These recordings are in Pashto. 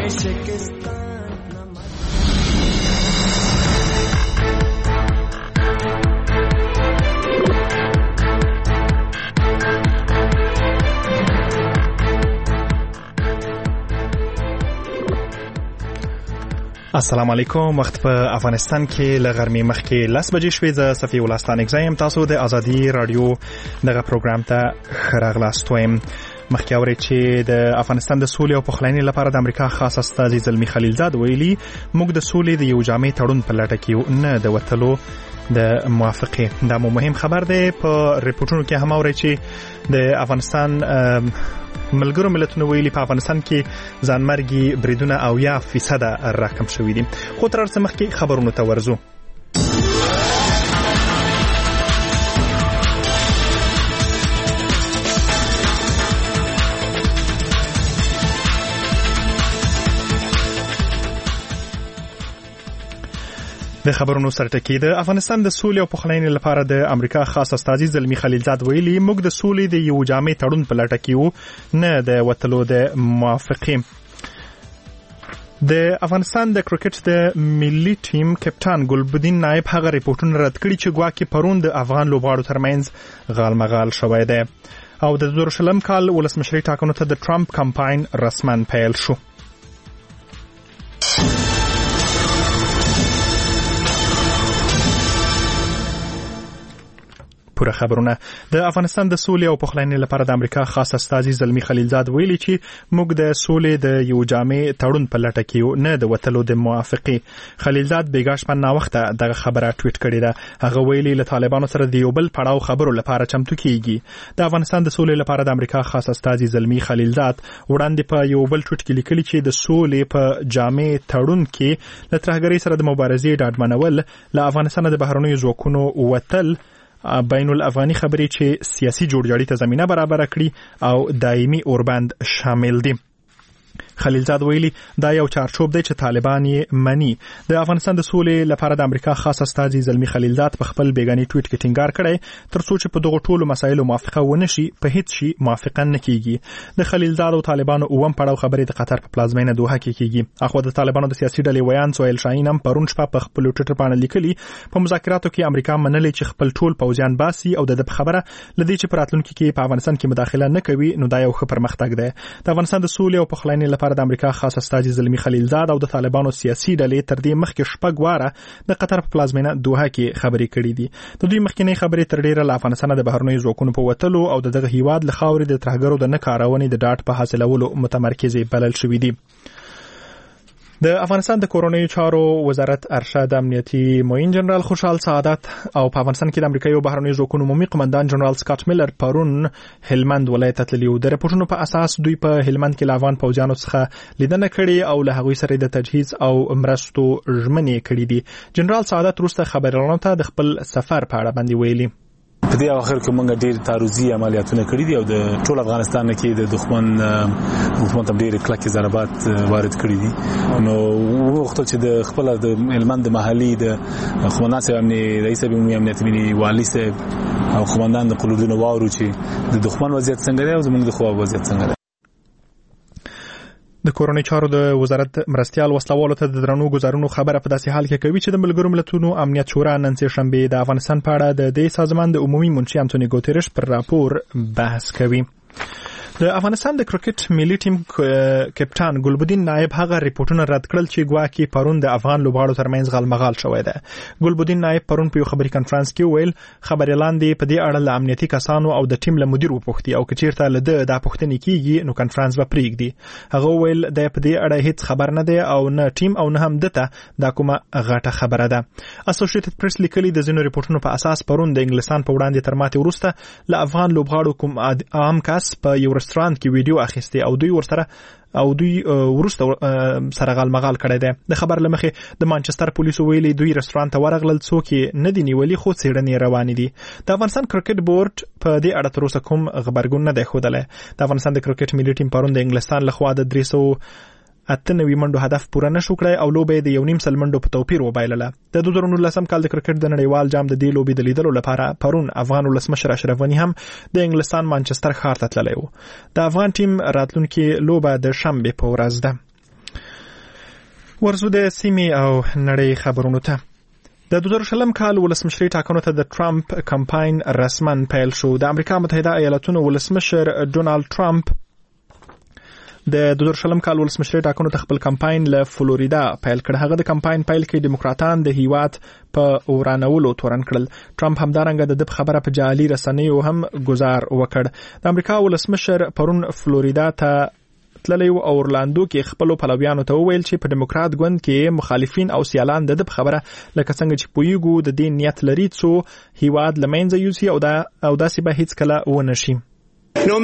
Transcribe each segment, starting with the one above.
السلام علیکم. وخت په افغانستان کې ل غرمې مخکې 10 بجې شوې. ز صفی الله ستانک زایم. تاسو د ازادي رادیو دغه پروګرام ته خراغلاست وایم. مخکې اورئ چې د افغانستان د سولې او پخلاینې لپاره د امریکا خاص استازي زلمی خلیلزاد ویلي موږ د سولې د یو جامع تړون په لټه کې یو، نه د وتلو د موافقې. دا مهم خبر دی. په ریپورتونو کې هم اورئ چې د افغانستان ملګرو ملتونو ویلي په افغانستان کې ځانمرګي بریدونه 80% راکم شوي دي. خو تر څه مخکې خبرونو ته ورځو. د خبرونو سرټکی د افغانستان د سولې او پخلاینې لپاره د امریکا خاص استازي زلمی خلیلزاد ویلي موږ د سولې د یو جامع تړون په لټه کې یو، نه د وتلو د موافقې. د افغانستان د کرکټ د ملي ټیم کپټان ګلبدین نایب هغه ریپورتونه رد کړي چې ګواکې پرون د افغان لوبغاړو ترمنځ غالمغال شوی دی او د 2020 کال ولسمشري ټاکنو ته د ټرمپ کمپاین رسما پیل شو. پوره خبرونه. د افغانستان د سولې او پخلاینې لپاره د امریکا خاص استازي زلمی خلیلزاد ویلي چې موږ د سولې د یو جامع تړون په لټه کې یو، نه د وتلو د موافقې. خلیلزاد بیګا شپه نا وخته دغه خبره ټویټ کړې ده. هغه ویلي له طالبانو سره د یو بل پړاو خبرو لپاره چمتو کیږي. د افغانستان د سولې لپاره د امریکا خاص استازي زلمی خلیلزاد وړاندې په یو بل ټویټ کې لیکلي چې د سولې په جامع تړون کې له ترهګرۍ سره د مبارزې ډاډمنول، له افغانستان د بهرنیو ځواکونو وتل، بین الافغاني خبرې چې سیاسي جوړجاړي ته زمينه برابر کړي او دایمي اوربند شامل دي. خلیلزاد ویلي دا یو چارچوب دی چې طالبان یې مني. د افغانستان د سولې لپاره د امریکا خاص استازي زلمی خلیلزاد په خپل بیگاني ټویټ کې ټینګار کړی ترڅو چې په دغه ټولو مسایلو موافقه ونه شي په هیڅ شي موافقه نه کیږي. د خلیلزاد او طالبانو اوم پړاو خبرې د قطر په پلازمینه دوحه کې کیږي. اخو د طالبانو د سیاسي ډلې ویان سویل شاهین هم پرون شپه په خپل ټویټر باندې لیکلي په مذاکراتو کې امریکا منلې چې خپل ټول پوځیان باسي او د خبره لدی چې پراتلونکو کې په افغانستان کې مداخله نه کوي، نو دا یو ښه پرمختګ دی. د افغانستان د سولې او پخلاینې لپاره د امریکا خاص استازي زلمی خلیلزاد او د طالبانو سیاسي ډلې تر دې مخکې شپږ واره د قطر په پلازمینه دوحه کې خبرې کړې دي. د دوی مخکینی خبرې تر ډیره له افغانستان د بهرنیو ځواکونو په وتلو او دغه هیواد له خاورې د ترهګرو د نه کارونې د ډاټ په حاصلولو متمرکزې بلل شوې دي. د افغانستان د کورونیو چارو وزارت ارشد امنیتي معین جنرال خوشحال سعادت او په افغانستان کې د امریکایي بهرنیو ځواکونو عمومي قومندان جنرال سکاټ میلر پرون هلمند ولایت ته تللي. د رپورټونو په اساس دوی په هلمند کې له افغان پوځیانو څخه لیدنه کړې او له هغوی سره د تجهیز او مرستو ژمنې کړې دي. جنرال سعادت وروسته خبريالانو ته د خپل سفر په اړه باندې ویلي. په دې اخر کې موږ ډېر تعرضي عملیاتونه کړي دي او د ټول افغانستان کې د دښمن حکومت ډېر کلک ضربات وارد کړي دي. نو وخت چې د خپل د هلمند محلي د قومندان صاحب رئیس امنیت ملي والی صاحب او قومندان د قلودونو واورو چې د دښمن وضعیت څنګه دی او زموږ د خو وضعیت څنګه دی. د کورونی چارو د وزارت مرستيال وسلوالو ته د درنو گزارونو خبره په داسې حال کې کوي چې د ملګرو ملتونو امنیت شورا نن سه شنبه د افغانستان په اړه د دې سازمان د عمومي منشي انټونی ګوتریش پر راپور بحث کوي. د افغانستان د کرکټ ملي ټیم کپټان ګلبدین نایب هغه ریپورتونه رد کړل چې ګواکې پرون د افغان لوبغاړو ترمنځ غالمغال شوی دی. ګلبدین نایب پرون په یو خبري کانفرنس کې ویل خبريالان دي په دې اړه له امنیتي کسانو او د ټیم له مدیر وپوښتي او کچیرته له د پوښتنې کیږي نو کانفرنس به پریږدي. هغه ویل د په دې اړه هیڅ خبر نه دی او نه ټیم او نه هم دته دا کومه غټه خبره ده. اسوسییټډ پریس لیکلي د زینو ریپورتونو په اساس پرون د انګلستان په وړاندې تر ماتې وروسته له افغان لوبغاړو کوم عام کس په یو رستورانت کې ویډیو اخیسته او دوی ورسته سره غالمغال کړی دی. د خبر لمخې د مانچستر پولیسو ویلي دوی رستورانت ته ورغلل څوک نه دي نیولي خو څېړنې روانې دي. د افغانستان کرکټ بورډ په دې اړه تر اوسه کوم خبرګون نه دی ښودلی. د افغانستان د کرکټ ملي ټیم پرون د انګلستان لخوا د 398 منډو هدف پوره نشو کړی او لوبه د 1.5 منډو په توپیر وبایلله. د 2019 کال د کرکټ د نړیوال جام د دې لوبې د لیدلو لپاره پرون افغان ولسمشر اشرف غنی هم د انګلستان مانچستر ښار ته تللی و. د افغان ټیم راتلونکي لوبه د شنبه په ورځ ده. ورزو د سیمې او نړۍ خبرونو ته. د 2000 کال ولسمشري ټاکنو ته د ټرمپ کمپاین رسمن پیل شو. د امریکا متحده ایالاتونو ولسمشر ډونالد ټرمپ د 2000 کال ولسمشري ټاکنو ته خپل کمپاین له فلوریدا پیل کړ. هغه د کمپاین پیل کې دیموکراتان د هیواد په ورانولو تورن کړل. ټرمپ همدارنګه د خبره په جعلي رسنیو هم گزار وکړ. د امریکا ولسمشر پرون فلوریدا ته تللی او اورلاندو کې خپل پلویانو ته وویل چې په دیموکرات ګوند کې مخالفین او سیالان د خبره لکه څنګه چې پویګو د دې نیت لري څو هیواد لمنځه یوسي او داسې به هیڅ کله ونه شي. No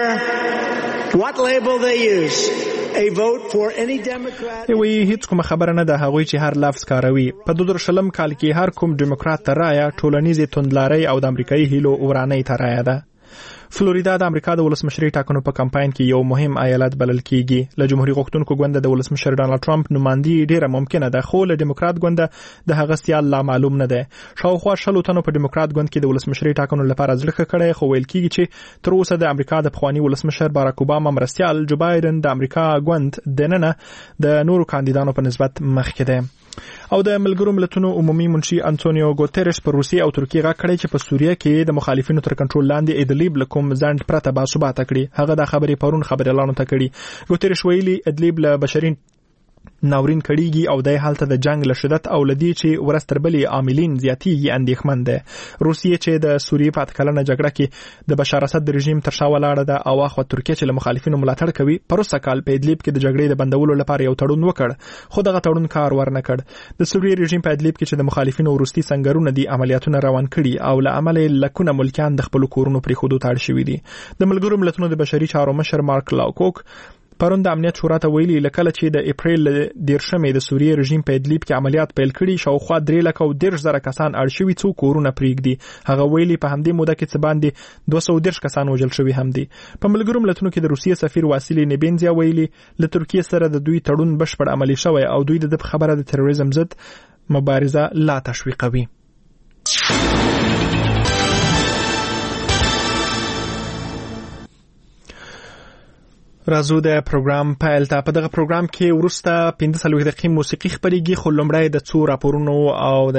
matter what label they use, a vote for any Democrat. وی هیڅ کوم خبره نه ده هغوی چې هر لفظ کاروي. په 2000 کال کې هر کوم دیموکرات ته رایه ټولنیزې توندلارۍ او د امریکایي هیلو ورانۍ ته رایه ده. فلوریدا د امریکا د ولسمشري ټاکنو په کمپاین کې یو مهم ایالت بلل کیږي. له جمهوریت غوښتونکو ګوند د ولسمشر ډانلډ ټرمپ نمائندګي ډیره ممکنه ده، خو له دیموکرات ګوند د هغه سیال لا معلوم نه ده. شاوخوا 100 تنو په دیموکرات ګوند کې د ولسمشري ټاکنو لپاره ځړخه کړي، خو ویل کیږي چې تر اوسه د امریکا د پخوانی ولسمشر باراک اوباما مرستيال جو بایدن د امریکا ګوند دننه د نورو کاندیدانو په نسبت مخکې ده. او د ملګرو ملتونو عمومي منشي انټونیو ګوتریش پر روسیه او ترکیه غږ کړی چې په سوریه کې د مخالفینو تر کنټرول لاندې ادلیب لکم ځند پرته باثباته کړي. هغه د خبرې پرون خبريالانو ته کړي. ګوتریش ویلي ادلیب له بشري ناورین کړيږي او د حالت د جنگ له شدت او لدی چې ورستربلې عاملین زیاتیږي اندېښمن ده. روسیه چې د سوریې په اتکلنه جګړه کې د بشار اسد رژیم تر شا ولاړه ده او اخو ترکیه چې له مخالفینو ملاتړ کوي پروسه کال په ادلیب کې د جګړې د بندولو لپاره یو تړون وکړ، خو دغه تړون کار ورنه کړ. د سوریې رژیم په ادلیب کې چې د مخالفینو ورستي څنګهونه دي عملیاتونه روان کړي او له عمل لکونه ملکان د خپل کورونو پرې خودو تاړ شوې دي. د ملګرو ملتونو د بشري چارو مشر مارک لاوکوک پرون د امنیت شورا ته ویلي لکه چې د اپریل 10 د سوریې رژیم په ادلیب کې عملیات پیل کړي شاوخوا 3,10,000 کسان اړ شوي څو کورونه پرېږدي. هغه ویلي په همدې موده کې څه باندې 210 کسان وژل شوي هم دي. په ملګرو ملتونو کې د روسیې سفیر واسیلی نیبنزیا ویلي له ترکیه سره د دوی تړون بشپړ عملی شوی او دوی د خبره د تروریزم ضد مبارزه لا تشویقوي. راځو د پروګرام پیل ته. په دغه پروګرام کې ورسته 15 دقیقې موسیقي خبرېږي، خو لومړی د څو راپورونو او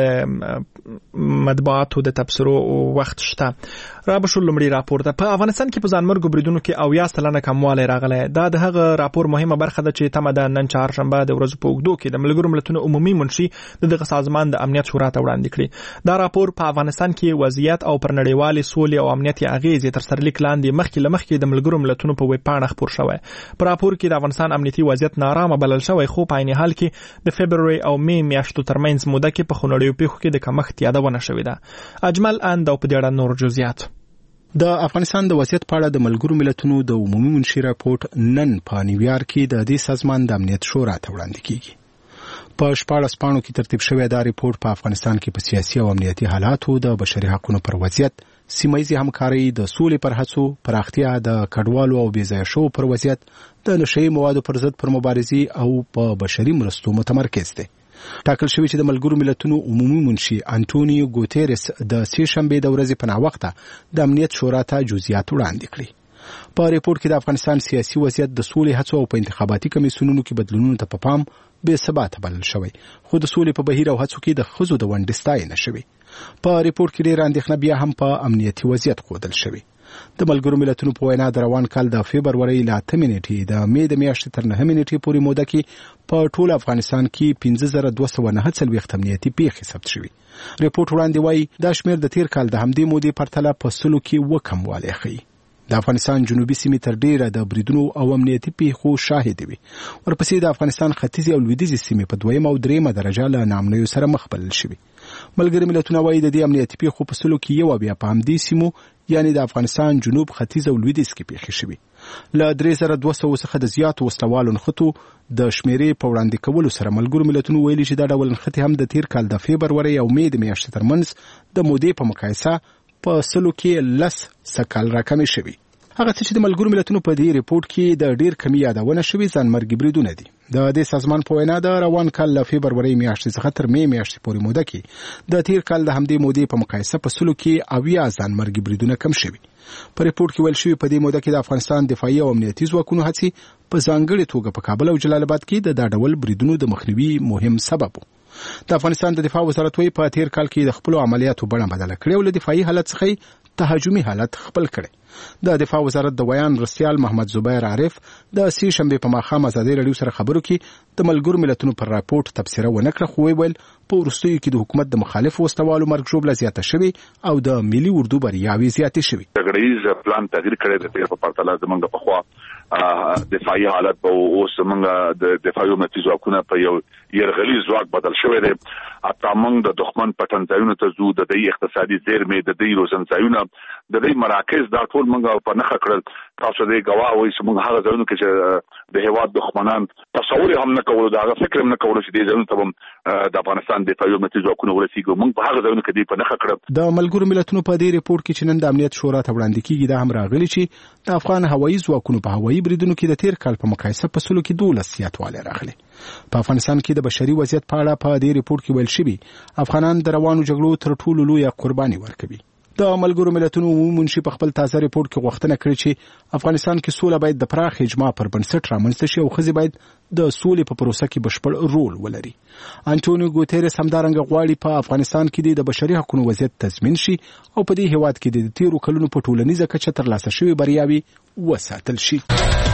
د مطبوعاتو د تبصرو وخت شته. را به شو لومړی راپور ته. په افغانستان کې په ځانمرګو بریدونو کې 80% کموالی راغلی. دا د هغه راپور مهمه برخه ده چې تمه ده نن چهارشنبه د ورځې په اوږدو کې د ملګرو ملتونو عمومي منشي دغه سازمان د امنیت شورا ته وړاندې کړي. دا راپور په افغانستان کې وضعیت او پر نړیوالې سولې او امنیت اغیزې تر سرلیک لاندې مخکې د ملګرو ملتونو په ویب پاڼه خپور شوی. په راپور کې د افغانستان امنیتي وضعیت نارامه بلل شوی، خو په عین حال کې د فبرवरी او می میاشتو ترمنځ موده کې په خونړیو پیښو کې د کمښت یادونه شوې ده. اجمل اند او په دې اړه نور جزئیات. د افغانستان د وضعیت په اړه د ملګرو ملتونو د عمومي منشي راپورټ نن په نیویارک کې د دې سازمان د امنیت شورا ته وړاندې کیږي. په 14 پاڼو کې ترتیب شوی دا راپورټ په افغانستان کې په سیاسي او امنیتي حالاتو، د بشري حقوقو پر وضعیت، سیمایي همکاري، د سولې پر هڅو، پراختیا، د کډوالو او بېځایه شو پر وضعیت، د نشئی موادو پر ضد پر مبارزې او په بشري مرستو متمرکز دی. ټاکل شوی چې د ملګرو ملتونو عمومي منشي انټونیو ګوتریس د سې شنبې د ورځې په ناوخته د امنیت شورا ته جزئیات وړاندې کړي. په ریپورت کې د افغانستان سیاسي وضعیت، د سولې هڅو او په انتخاباتي کمیسیونونو کې بدلونونو ته په پام بې ثباته بلل شوی، خو د سولې په بهیر او هڅو کې د ښځو د ونډې ستاینه شوې. په ریپورت کې ډېره اندېښنه بیا هم په امنیتي وضعیت ښودل شوې. د ملګرو ملتونو په وینا د روان کال د فبرवरी له 8 نیټې د می د میاشتې تر 9 نیټې پورې موده کې په ټول افغانستان کې 5249 امنیتي پیښې ثبت شوې. ریپورت وړاندې وایي دا شمېر د تیر کال د همدې مودې پرتله په سلو کې وکموالی ښیي. د افغانستان جنوبي سیمې تر ډیره د بریدونو او امنیتي پیښو شاهد وي. ورپسې د افغانستان ختیځې او لویدیځې سیمې په 2 او 3 درجه له نامنیو سره مخ بلل شوي. ملګري ملتونه وایي د دې امنیتي پیښو په سلو کې یو بیا په همدې سیمو یعنی د افغانستان جنوب، ختیځ او لویدیځ کې پیښې شوي. له 3200 څخه د زیاتو وسلوالو نښتو د شمیرې په وړاندې کولو سره ملګرو ملتونو ویلي چې دا ډول نښتې هم د تیر کال د فبرवरी او می د میاشتې ترمنځ د مودې په مقایسه په سلو کې 10% راکمې شوي. هغه څه چې د ملګرو ملتونو په دې ریپورت کې د ډیر کمی یادونه شوی ځانمرګي بریدونه دي. د دې سازمان په وینا د روان کال له فبرवरी میاشتې څخه تر می میاشتې پورې موده کې د تیر کال د همدې مودې په مقایسه په سلو کې 80 ځانمرګي بریدونه کم شوي. په ریپورت کې ویل شوی په دې موده کې د افغانستان دفاعي او امنیتي ځواکونو هڅې په ځانګړې توګه په کابل او جلال آباد کې د ډول بریدونو د مخنیوي مهم سبب وو. د افغانستان د دفاع وزارت وایي په تیر کال کې د خپل عملیاتو بڼه بدله کړې او له دفاعي حالت څخه تهاجمي حالت خپل کړي. د دفاع وزارت د ویان رسیال محمد زبیر عارف د سې شنبه په ماښام ازادي رادیو سره خبرو کې د ملګرو ملتونو پر راپورټ تبصره ونه کړه، خو ویل په وروستیو کې د حکومت د مخالف وسوالو مرګ ژوبله زیاته شوې او د ملي اردو بریاوې زیاتې شوې. تغییر پلان تغییر کړی د تیر په پرتله زمونږ په خوا دفاعي حالت به اوس زمونږ د دفاعي امنیتي ځواکونه په یو يرغلي ځواک بدل شوی دی. اته موږ د دښمن پټن ځایونو ته ځو، د دې اقتصادي زیرمې، د دې روزن ځایونه، د دې مراکز دا ټول موږ په نخښه کړل. تاسو دې گواه وایي چې موږ هغه ځایونو کې چې د هیواد دښمنان تصور هم نه کولو، دا فکر هم نه کولو چې دې ځایونو ته د افغانستان دفاعي امنیتي ځواکونه ورسیږي. موږ په هغه ځایونو کې دې په نخښه کړل. د ملګرو ملتونو په دې ریپورت کې چې نن د امنیت شورا ته وړاندې کیږي دا هم راغلي چې د افغان هوایي ځواکونو په هوایي بریدونو کې د تیر کال په مقایسه په سلو کې 12 زیاتوالی راغلی. په افغانستان کې د بشري وضعیت په اړه په دې ریپورت کې ویل شوی افغانان د روانو جګړو تر ټولو لویه قرباني ورکوي. د ملګرو ملتونو عمومي منشي په خپل تازه ریپورت کې غوښتنه کړې چې افغانستان کې سوله باید د پراخ اجماع پر بنسټ رامنځته شي او ښځې باید د سولې په پروسه کې بشپړ رول ولري. انټونیو ګوتيرس همدارنګه غواړي په افغانستان کې د بشري حقوقو وضعیت تضمین شي او په دې هیواد کې د تیرو کلونو په ټولنیزه کچه ترلاسه شوې بریاوې وساتل شي.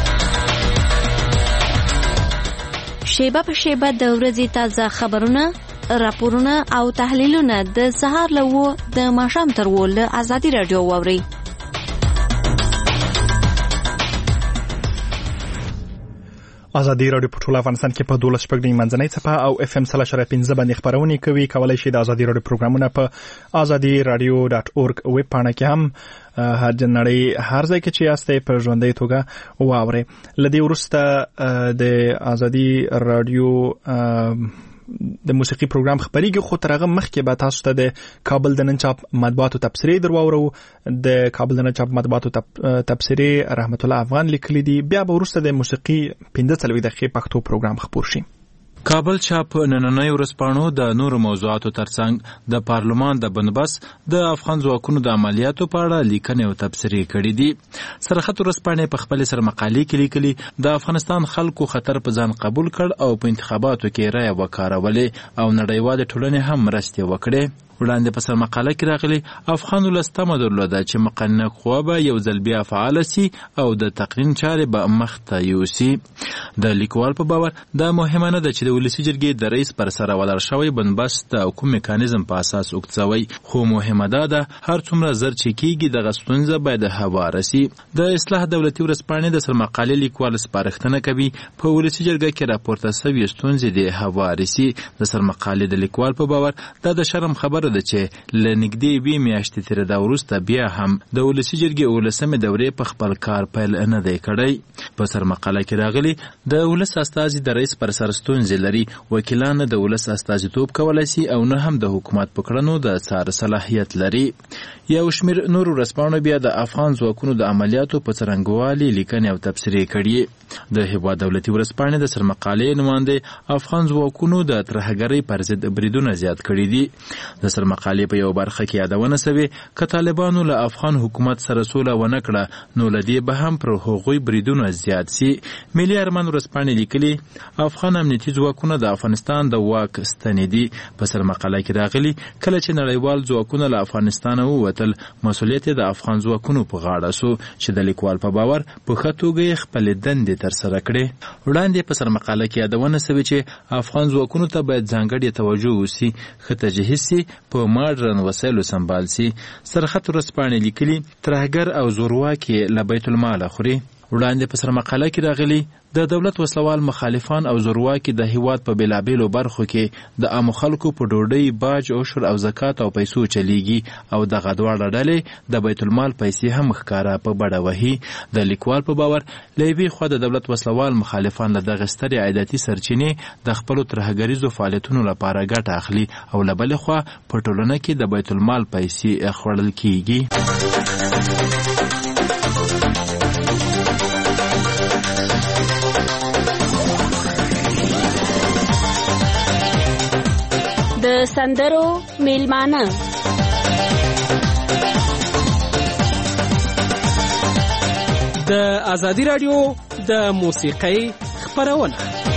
شیبه په شیبه د ورځې تازه خبرونه، راپورونه او تحلیلونه د سهار له 9 د ماښام تر 10 له ازادي رادیو واوري. ازادي رادیو په ټول افغانستان کې په 12 شپږ منځنۍ څپه او اف ام 3.15 باندې خبرونه کوي. کولای شئ د ازادي رادیو پروګرامونه په azadiradio.org ویب پاڼه کې هم هر جنړی هر ځای کې چې یاستئ په ژوندۍ توګه واورئ. لدی ورسته د ازادي رادیو د موسیقي پروګرام خبريږي، خو ترغه مخکې به تاسو ته د کابل د نن چاپ مطبوعاتو تبصرې درواورو. د کابل د نن چاپ مطبوعاتو تبصرې رحمت الله افغان لیکلي دي. بیا به ورسته د موسیقي 15 دقیقې پښتو پروګرام خبر شي. کابل چاپ نننۍ ورځپاڼو د نورو موضوعاتو ترڅنګ د پارلمان د بندوبست د افغان ځواکونو د عملیاتو په اړه لیکنې او تبصرې کړې دي. سرخط ورځپاڼې په خپل سر مقالې کې لیکلي د افغانستان خلکو خطر په ځان قبول کړ او په انتخاباتو کې رایه وکارولې او نړیوال ټولنې هم مرستې وکړې. وړاندې په سر مقاله کې راغلي افغان ولس تمه درلوده چې مقننه قوه به یو ځل بیا فعال سي او د تقنین چارې به مخته یوسي. د لیکوال په باور دا مهمه نه ده چې د ولسي جرګې د رئیس پر سر ولاړ شوی بندوبست د کوم میکانیزم په اساس وکړي، خو مهمه ده هر څومره زر چې کیږي د غستونزه باید هواره سي. د اصلاح دولتي ورځپاڼې د سر مقالې لیکوال سپارښتنه کوي په ولسي جرګه کې راپورته شوی ستونزې د هواره سي. د سر مقالې د لیکوال په باور دا د شرم خبره ده چې لنګدې به میاشتې تر دا وروسته بیا هم د ولسي جرګې ولسمه دورې په خپل کار پیل نه دی کړی. په سر مقاله کې راغلي د ولس استازي د رئیس پر سر ستونزې لري، وکیلان د ولس استازیتوب کولای شي او نه هم د حکومت په کړنو د څار صلاحیت لري. یو شمیر نور ورځپاڼو بیا د افغان ځواکونو د عملیاتو په څرنګوالي لیکنې او تبصرې کړي. د هیواد دولتي ورځپاڼې د سر مقالې نماینده افغان ځواکونو د ترهګرۍ پر ضد بریدونه زیات کړي دي. د سر مقالې په یو برخه کې یادونه شوې ک طالبانو له افغان حکومت سره سوله ونه کړه نو لدی به هم پر هغوی بریدونه زیات سي. ملي ارمان ورځپاڼې لیکلي افغان امنیتي ځواکونه د افغانستان د واک ستنې دي. په سر مقاله کې راغلي کله چې نړیوال ځواکونه له افغانستان ووتل مسؤلیت د افغان ځواکونو په غاړه سو چې د لیکوال په باور په ښه توګه خپل دندې تر سره کړي. وړاندې په سر مقاله کې یادونه شوې چې افغان ځواکونو ته باید ځانګړې توجه وشي، ښه تجهیز سي، په ماډرن وسایلو سمبال سي. سرخط ورځپاڼې لیکلي ترهګر او زورواکي له بیت المال خوري. وړاندې په سر مقاله کې راغلي د دولت وسلوال مخالفان او زورواکي د هیواد په بیلابیلو برخو کې د عامو خلکو په ډوډۍ، باج، عشر او زکات او پیسو چلیږي او دغه دواړه ډلې د بیت المال پیسې هم ښکاره په بډه وهي. د لیکوال په باور له یوې خوا د دولت وسلوال مخالفان له دغه سترې عایداتي سرچینې د خپلو ترهګریزو فعالیتونو لپاره ګټه اخلي او له بلې خوا په ټولنه کې د بیت المال پیسې خوړل کیږي. د سندرو میلمانه د ازادي رادیو د موسیقۍ خپرونه.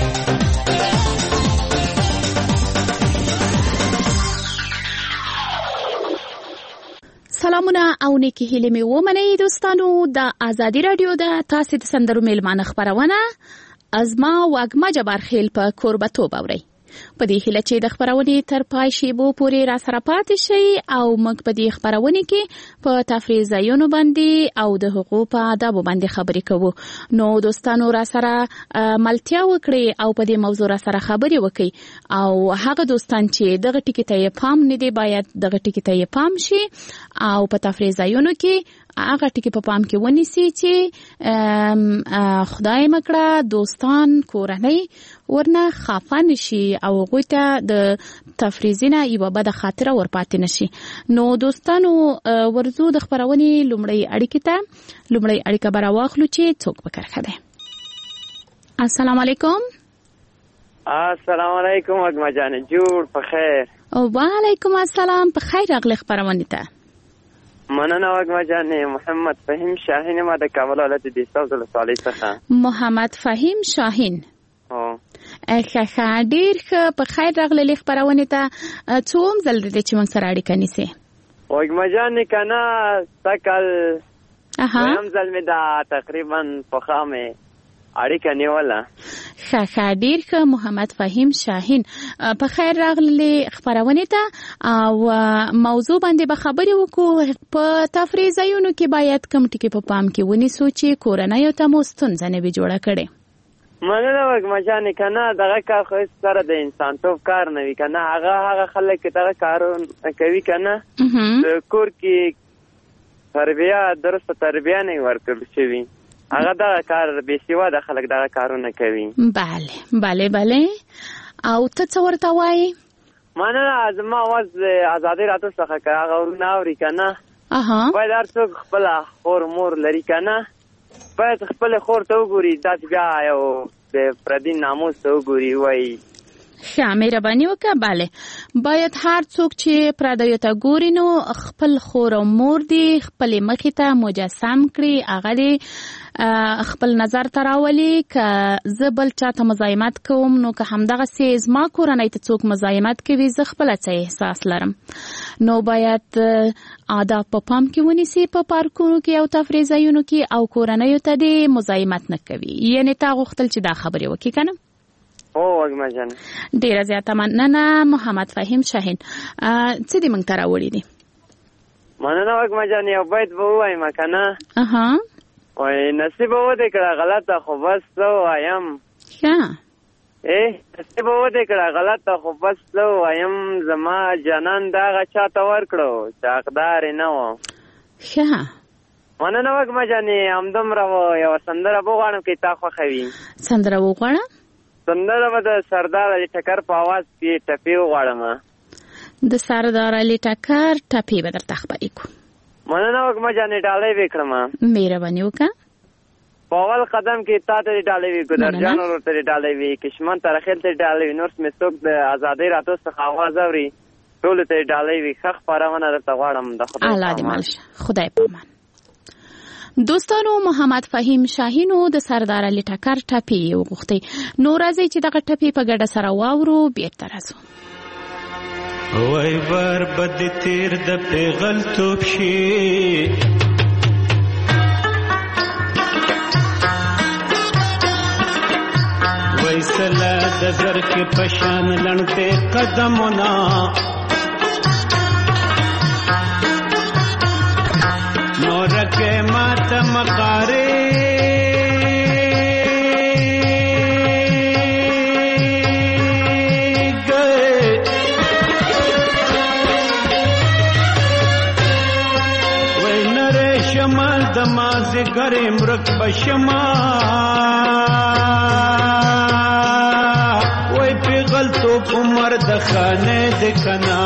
سلامونه او نیکی هیله می ومنئ دوستانو. د ازادي رادیو د تاسو د سندرو میلمانه خپرونه از ما واګما جبار خیل په کوربتوب اوري. په دې هیله چې د خبرونې تر پای شیبو پورې را سره پاتې شي او موږ په دې خبرونه کې په تفریح ځایونو باندې او د حقوق په آداب باندې خبرې کوو. نو دوستانو را سره ملتیا وکړي او په دې موضوع را سره خبرې وکړي او هغه دوستان چې دغه ټکی ته پام نه دی باید دغه ټکی ته پام شي او په تفریح ځایونو کې هغه ټکی په پام کې ونیسي چې خدای مکړه دوستان کورنۍ ورنه خفه نشي او هغوی ته د تفریزینه یوه بده خاطره ورپاتې نشي. نو دوستانو ورځو د خپرونې لومړی اړیکې ته. لومړی اړیکه به راواخلو چې څوک په کرښه دی. السلام علیکم. السلام علیکم اګما جان، جوړ په خیر. وعلیکم السلام، په خیر راغلی خپرونې ته. مننه اګما جان. محمد فهیم شاهین ما د کابل ولایت د استاد ولسوالۍ څخه. محمد فهیم شاهین. ښه ډیر ښه، په خیر راغلی خپرونې ته. څوم ځل دی چې موږ سره اړیکه نیسي؟ اګما جان کنه سکل هم ځل مې دا تقریبا په خامه اړیکه نیوله. ښه ډیر ښه محمد فهیم شاهین، په خیر راغلی خپرونې ته او موضوع باندې به خبرې وکړو. په تفریح ځایونو کې باید کوم ټکي په پام کې ونیسو چې کورنیو ته مو ستونزه نه وي جوړه کړې؟ مننه اګما جان. کنه دغه کار خو سره د انسان توپ کار نه وي. کنه هغه خلک دغه کارونه کوي کنه د کور کې تربیه درسته تربیه نه ورکړل شوی. هغه دا کار بې سواده خلک دغه کارونه کوي. بله او ته څه ورته وایې؟ مننه. زما اواز ازادي رادیو څخه که هغه ورونه اوري کنه باید هر څوک خپله خور مور لري کنه باید خپل خور ته وګوري، داسې بیا یو د پردي ناموس ته وګوري وایي. ښه مهرباني وکړه. بله باید هر څوک چې پردیو ته ګوري نو خپل خور او مور دي خپلې مخې ته مجسم کړي، هغه دې خپل نظر ته راولي. که زه بل چاته مزاحمت کوم نو که همدغسې زما کورنۍ ته څوک مزاحمت کوي زه خپله څه احساس لرم. نو باید آداب په پام کې ونیسي په پارکونو کې او تفریح ځایونو کې او کورنیو ته دې مزاحمت نه کوي. یعنې تا غوښتل چې دا خبرې وکړي که نه؟ اګما جان ډیره زیاته مننه محمد فهیم شاهین. څه دې موږ ته راوړي دي؟ مننه اګما جان. یو بیت به ووایم کنه وای نصیب ودې کړه غلطه خو بس څه وایم. نصیب ودې کړه غلطه خو بس څه وایم، زما جانان دغه چاته ورکړو چې حقدار یې نه و. مننه اګما جان. همدومره یوه سندره وغواړم که تا خوښوي. سندره وغواړه. سندره به د سردار علي ټکر په اواز کې ټپې وغواړم. د سردار علي ټکر ټپې به درته خپرې کړو. مننه اګما جان. ډالۍ به کړم. مهرباني وکړه. په اول قدم کې تا ته ډالۍ وي، ګدرجان ورته ډالۍ وي، کشمن ترخیل ته ډالۍ وي، نور سمې څوک د ازادۍ راتو څخه اواز اوري ټولو ته ډالۍ وي. ښه خپرونه درته غواړم. د خدای الله دې مل شه. خدای پامان. دوستانو محمد فهیم شاهینو د سردار علي ټکر ټپې وغوښتې. نو راځئ چې دغه ټپې په ګډه سره واورو. بیرته راځو. وای بار بد تیر د پیغل توپ شي وای سلا د زر کې پشان لړته قدمونه نور کې مات مقاره دمازه ګرم رک بشما وای پیغل تو عمر د خانه د کنا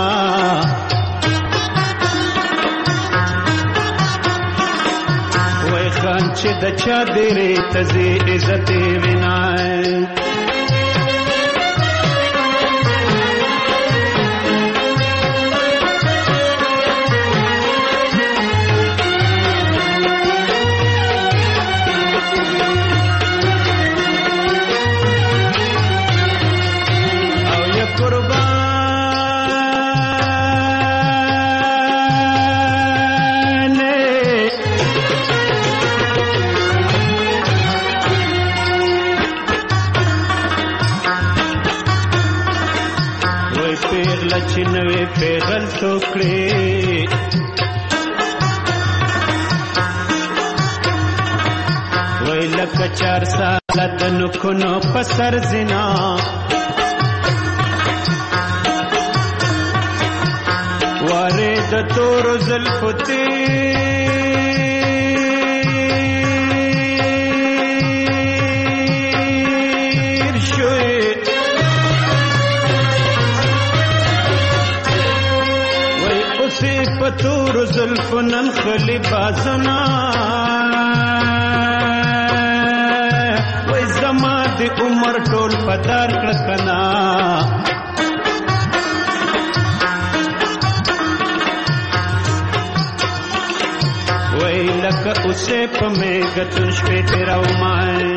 وای خان چې د چا ډېرې تزي عزت وینای پیغله چې نوې پیغل ټوکړي وای لکه 4 ساله د نکونو په سر زنا واره د تور زلفو تیر شوی وای اوسې په تور زلفو نن خلی بازنا وای زما د عمر ټول پدار کړکنا لکه اوسې په میګتون شپې تیرومای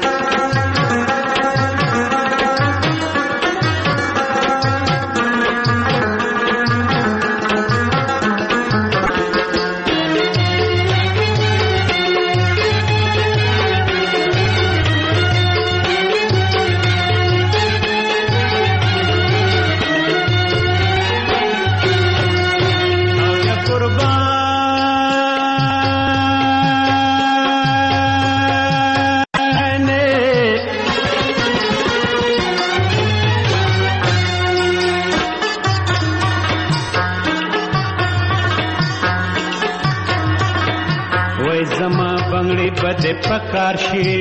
بده پکار شي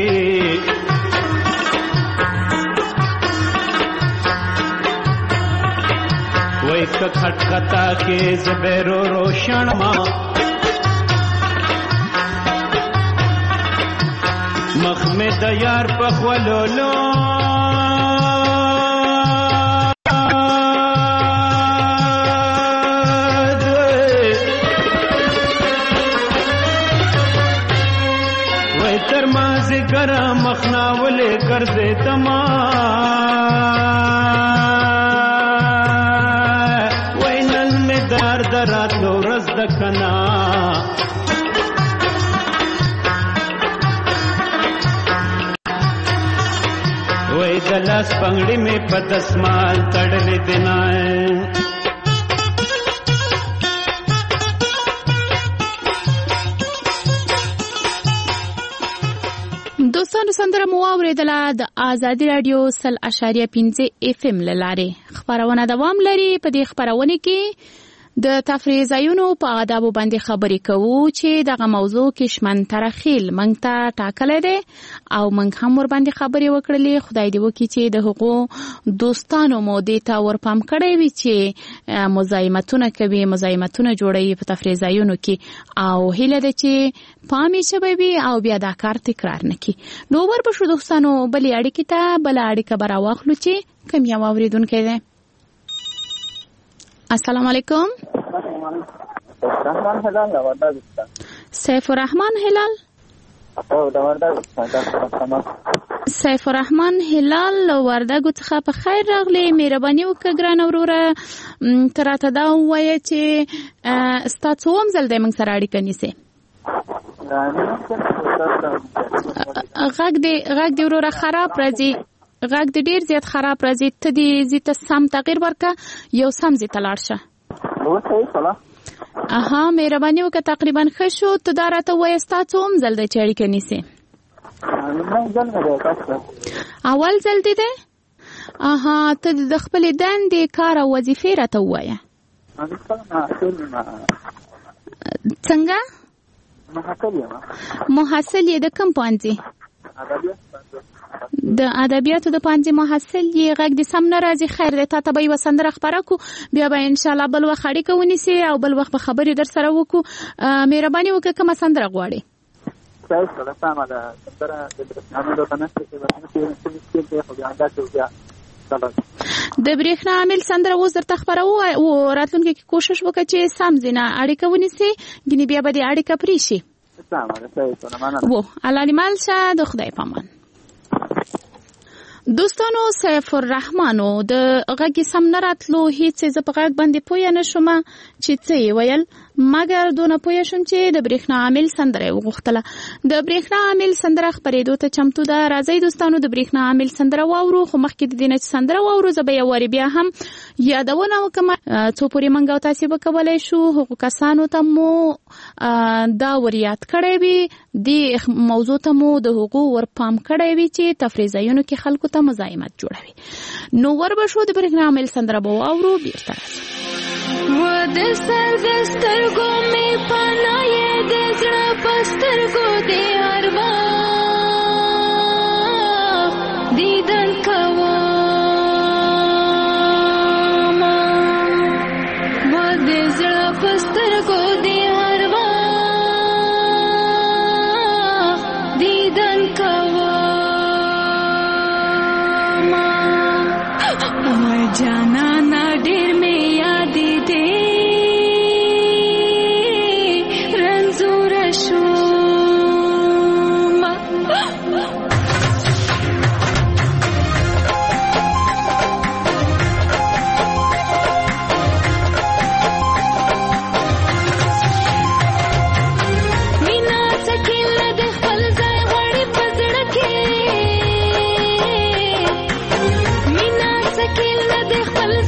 وای که خټکتا کې زبرو روشن ما مخ می د یار په خولولو ګرا مخنا ولې ګرځې تما وینل می دار دراتو رز د کنا وای د لاس پنګړې می په دسمال تړلې دینای دوستانو سندره مو اوریدله د آزادي رادیو 100.5 FM لاره خبرونه دوام لري په دې خبرونه کې د تفریح ځایونو په آدابو باندې خبرې کوو چې دغه موضوع کې شمن ترخیل مونږ ته ټاکلې ده او مونږ هم ور باندې خبرې وکړلې خدای دې وکړي چې د حقوق دوستانو مو دې ته ورپام کړی وي چې مزاحمتونه کوي مزاحمتونه جوړوي په تفریح ځایونو کې او هیله ده چې پامې شوی وي او بیا دا کار تکرار نکړي نو ورپښو دوستانو بلې اړیکې ته بل اړیکه به راواخلو چې کوم یو اوریدونکی دی السلام علیکم سیف الرحمن هلال سیف الرحمن هلال وردګو څخه په خیر راغلی مهرباني وکړه ګران وروره تراته دا وایي چې ستاسو هم زل د موږ سره اړیکه نیسي غږ دې وروره خراب راځي غږ دې ډیر زیات خراب راځي ته دې زیته سم تغییر ورکه یو سم زیته لاړ شه مهرباني وکړه تقریبا ښه شو ته دا راته وایه ستاسو هم ځل دی چې اړیکه نیسي اول ځل دی دی ته د خپلې دندې کار او وظیفې راته ووایه څنګه محصل یې د کوم پوهنځي د ادبیاتو د پوهنځي محصل یې غږ دې سم نه راځي خیر دی تا ته به یوه سندره خپره کړو بیا به انشاءالله بل وخت اړیکه ونیسي او بل وخت به خبرې در سره وکړو مهرباني وکړه کومه سندره غواړې د برېښنا عامل سندره اوس درته خپروو او راتلونکي کې کوشش وکړه چې سم ځینه اړیکه ونیسي ګینې بیا به دې اړیکه پرې شي الله دې مال شه د خدای په امان دوستانو سیف الرحمنو د غږ سم نه راتلو هیڅ زه په غږ باندې پوه نه شوم چې څه یې ویل مګر دونه پوه شوم چې د برېښنا عامل سندره وغوښتله. د برېښنا عامل سندره خپرېدو ته چمتو ده. راځئ دوستانو د برېښنا عامل سندره واورو، خو مخکې د دې نه چې سندره واورو زه به یو وارې بیا هم یادونه وکړم څو پورې موږ او تاسې به کولی شو هغو کسانو ته مو دا ور یاد کړی وي، دې موضوع ته مو د هغو ور پام کړی وي چې تفریح ځایونو کې خلکو ته مزاحمت جوړوي. نو ور به شو د برېښنا عامل سندره به واورو، بیرته راځو. و د سر د سترګو مې پناه یې د زړه په سترګو دې هر وخت دیدن کوم، و د زړه په سترګو دې هر وخت دیدن کوم. و جانانا ډېر مې یادې دې رنځور شوم. مینا سکیله د خپل ځای غواړي په زړه کې، مینا سکیله د خپل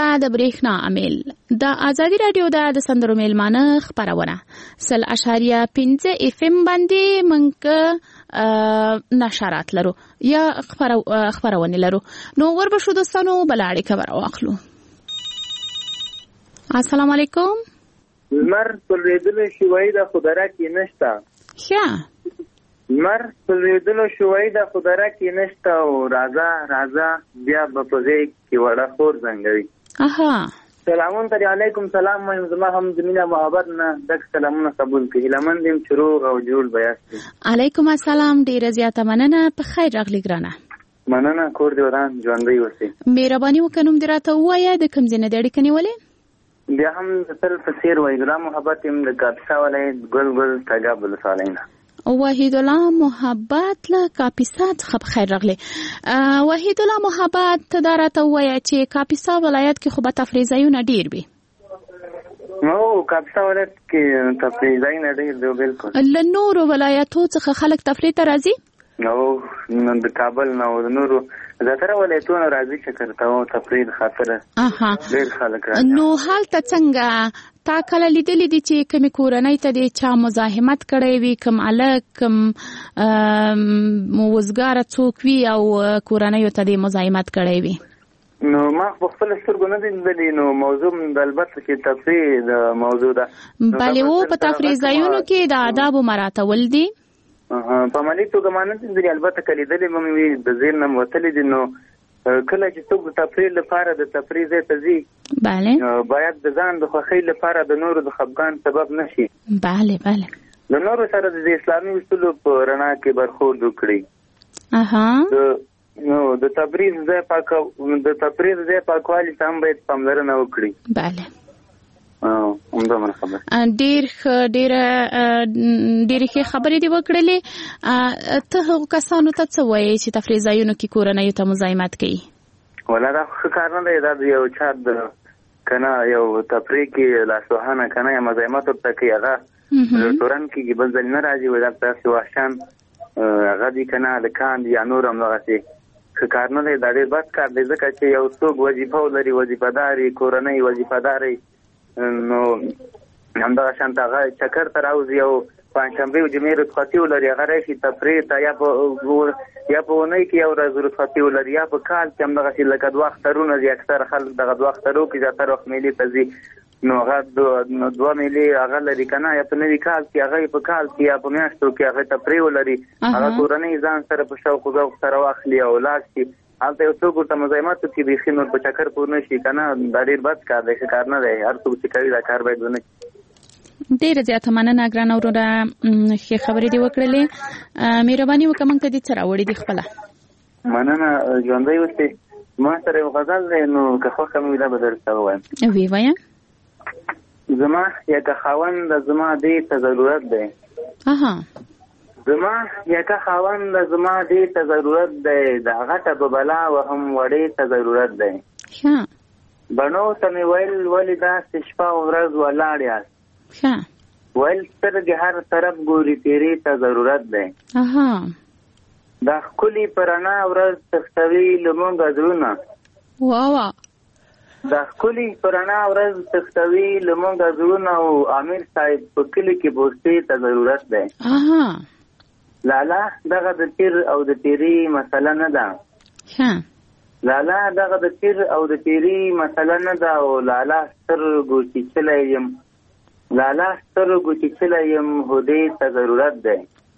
د برېښنا عامل د ازادي رادیو د سندرو میلمانه خبرونه 0.5 FM باندې منګ نشرات لرو یا خبرونه لرو نو وربشو دوستانو بلاړې خبر واخلو. السلام علیکم. مر پلویدلو شوی د خدای کې نشتا. ښه مر پلویدلو شوی د خدای کې نشتا او راځه بیا په ځای کې وړه خور زنګوي. اها سلامون علیکم. سلام مې زما هم زمينه محبت نه دک سلامونه قبول کړئ. لمن دې شروع او جوړ بیاستي. علیکم السلام. ډیر زیاته مننه. په خیر راغلی ګرانه. مننه. کور دې ودان ژوندۍ اوسئ. مهرباني وکړم دراته وایا د کوم ځای نه د اړیکې نیولې؟ بیا هم تل په سیر وای ګرام محبت هم د کاپسا ولای ګل تاګه بل سالینا. وحید الله محبت له کاپیسا څخه بخیر راغلی. وحید الله محبت دراته وایا چې کاپیسا ولایت کې خو به تفریح ځایونه ډیر وي. نو کاپسا ولایت کې تفریح ځایونه ډیر دی بالکل. له نورو ولایتو څخه خلک تفریح ته راځي؟ نو د کابل نو د نورو زاتره ولایتونو راځي چې کرته او تفریح خاطر ډیر خلک راځي. نو حالت څنګه تا کله لیدلې دي چې کومې کورنۍ ته د چا مزاحمت کړی وي، کوم الک کوم وزګار څوک وي او کورنۍ ته د مزاحمت کړی وي؟ نو ما خپل سترګو نه دي لیدلې. نو موضوع د البته چې تفریح د موضوع ده. بلې و په تفریح ځایونو کې د آداب مراعاتول دي. په مالي توګه مانه دي البته کلی دلې مې د زیر نه وتلې دي. نو کله چې څوک د تفریح لپاره د تفریح ځای ته ځي bale باید د ځان د خوښۍ لپاره د نورو د خفګان سبب نشي. bale د نورو سره د اسلامي اصولو په رڼا کې برخورد وکړي. نو د تفریح ځای پاکوالي ته هم باید پاملرنه وکړي. bale ډېر ښه خبرې دې وکړلې. ته هغو کسانو ته څه وایې چې تفریح ځایونو کې کورنیو ته مزاحمت کوي؟ ولا دا ښه کار نه دی. دا یو چا د کنه یو تفریح کې لاسوهانه کنه یا مزاحمت ورته کوي هغه رستورانت کې بل ځل نه راځي. وایي دا تاسې وحشان هغه دي کنه هلکان دي یا نور هم دغسې ښه کار نه دی. دا ډېر بد کار دی ځکه چې یو څوک وظیفه ولري وظیفهدار یې کورنۍ وظیفهدار یې نو همدغه شانت هغه چکر ته راوځي او پنجشنبې او جمعې رخصتي ولري هغه راشي تفریح ته یا په اونۍ کې یو ورځ رخصتي ولري یا په کال کې همدغسې لکه دوه اخترونه دي. اکثره خلک دغه دوه اخترو کې زیاتره وخت میلې ته ځي. نو هغه دوه میلې هغه لري که نه یا په نوي کال کې هغه په کال کې یا په میاشتو کې هغه تفریح ولري. هغه کورنۍ ځان سره په شوق و ذوق سره واخلي او لاړ شي. هلته یو څوک ورته مزاحمت وکړي بیخي نور په چکر پور نه شي که نه. دا ډېر بد کار دی. ښه کار نه دی. هر څوک چې کوي دا کار باید ونه کړي. ډېره زیاته مننه ګرانه وروره. ښې خبرې دې وکړلې. مهرباني وکړه موږ ته دې څه راوړي دي خپله؟ مننه. ژوندی اوسئ. ما سره یو غزل دی نو که خوښه مې وي دا به درته ووایم. ویې وایه. زما یکه خاوند زما دې ته ضرورت دی. زما یکه خاوند زما دې ته ضرورت دی. د غټه په بلا وهم وړې ته ضرورت دی. بڼو ته مې ویل ولې داسې شپه او ورځ ولاړ یاست. ویل سترګې هر طرف ګوري تیرې ته ضرورت دی. دا ښکلي په رڼا ورځ تښتوي له مونږه زړونه. دا ښکلي په رڼا ورځ تښتوي له مونږه زړونه او امیر صاحب په کلي کې بوستې ته ضرورت دی. لالا دغه د تیر او د تیری مسله نه ده. لالا دغه د تیر او د تیری مسله نه ده او لالا سترګو چیچلی یم. لالا سترګو چیچلی یم هدې ته ضرورت دی.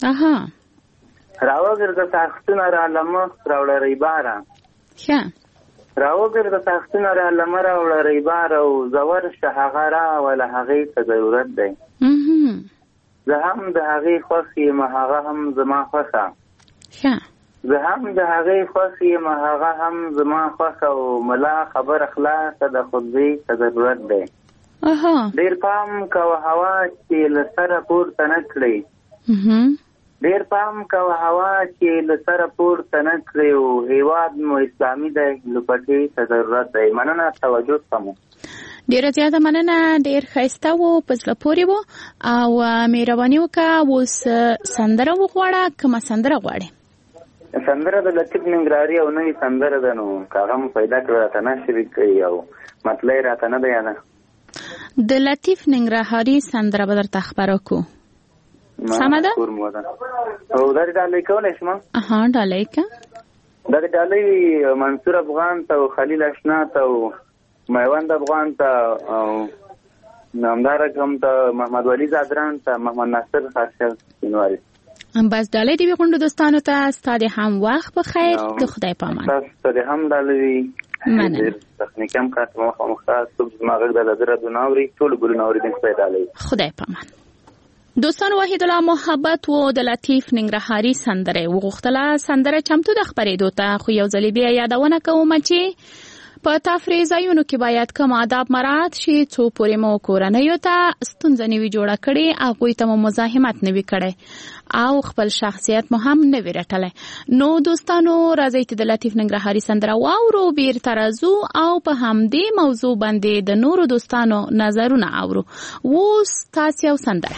راوګرځه تاختونه را لمه راوړه ریباره. راوګرځه تاختونه را لمه راوړه ریباره او زور شه هغه راوله هغې ته ضرورت دی. زه هم د هغې خوښ یم هغه هم زما خوښه. زه هم د هغې خوښ یم هغه هم زما خوښه او ملا خبره خلاصه د خدای ته ضرورت دی. ډېر پام کوه هوا چې له سره پورته نه کړئ. ډېر پام کوه هوا چې له سره پورته نه کړئ او هېواد مو اسلامي دی لوپټې ته ضرورت دی. مننه. توجه سمو. ډیره زیاته مننه. ډیر ښایسته و په زړه پورې و او مهرباني وکړه. اوس سندره وغواړه. کومه سندره غواړې؟ سندره د لطیف ننګرهاري او نوې سندره ده نو که هغه مو پیدا کړه راته نه شریک کړي او مطلع راته نه دی یاده. د لطیف ننګرهاري سندره به درته خپره کو. سمه ده؟ او دا ډالۍ کولی شم؟ ډالۍ که دا د ډالۍ منصور افغان ته او خلیل اشنا ته او میوند افغان ته او همدارنګه هم ته محمد ولی زادران ته محمد ناصر خاشق سینواري. بس ډالۍ دې غونډو دوستانو ته ستاسو هم وخت په خیر. د خدای پامان. تاسو ته هم ډالۍ مننه. تخنیک هم کار مخه صبح ماغه د درد ناوري ټول ګل ناوري د خدای ډالۍ. خدای پامان. دوستان وحید الله محبت و د لطیف ننګرهاري سندره وغوښتله. سندره چمتو د خبرېدو ته خو یو ځل بیا یادونه کوم چې په تفریح ځایونو کې باید کوم آداب مراعات شي څو پورې مو کورنیو ته ستونزه نه وي جوړه کړې، هغوی ته مو مزاحمت نه وي کړی او خپل شخصیت مو هم نه وي رټلی. نو دوستانو راځئ چې د لطیف ننګرهاري سندره واورو، بیرته راځو او په همدې موضوع باندې د نورو دوستانو نظرونه اورو. اوس تاسو یو سندره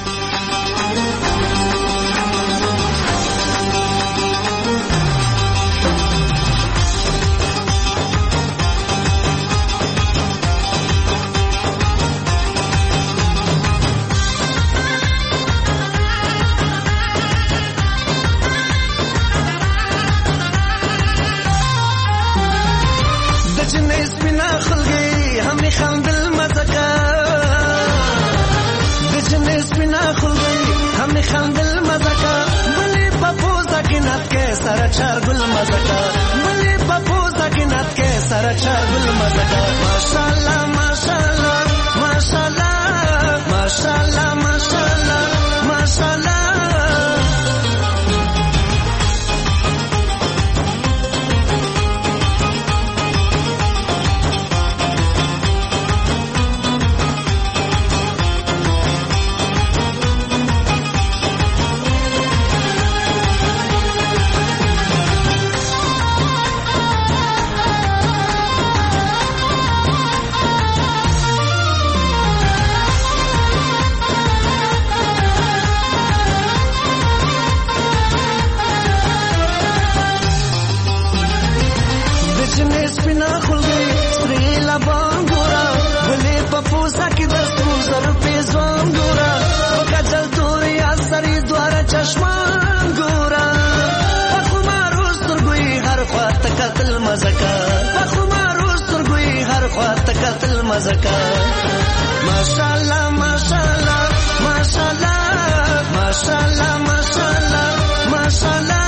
سرچار گل مزکا بلی پپوزا کی نات کے سرچار گل مزکا ماشاءاللہ ماشاءاللہ ماشاءاللہ ماشاءاللہ ماشاءاللہ ماشاءاللہ مزکا ماشاءاللہ ماشاءاللہ ماشاءاللہ ماشاءاللہ ماشاءاللہ ماشاءاللہ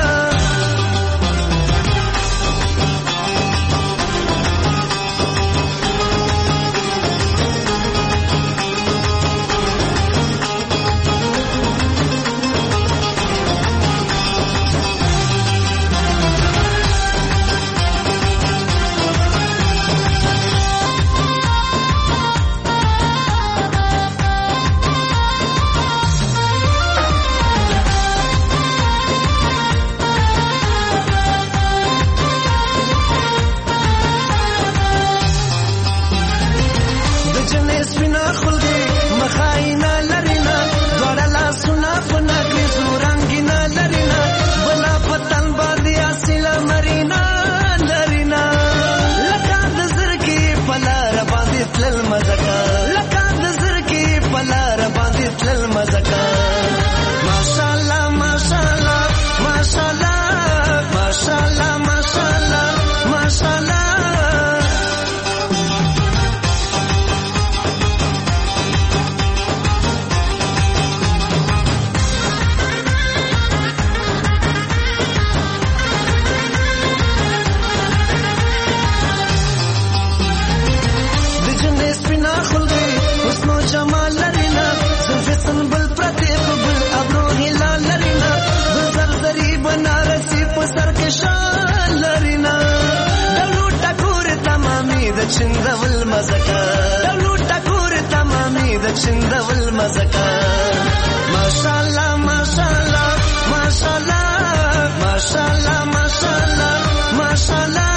چندول مزکا دلو ټکور تمامي د چندول مزکا ماشاءالله ماشاءالله ماشاءالله ماشاءالله ماشاءالله ماشاءالله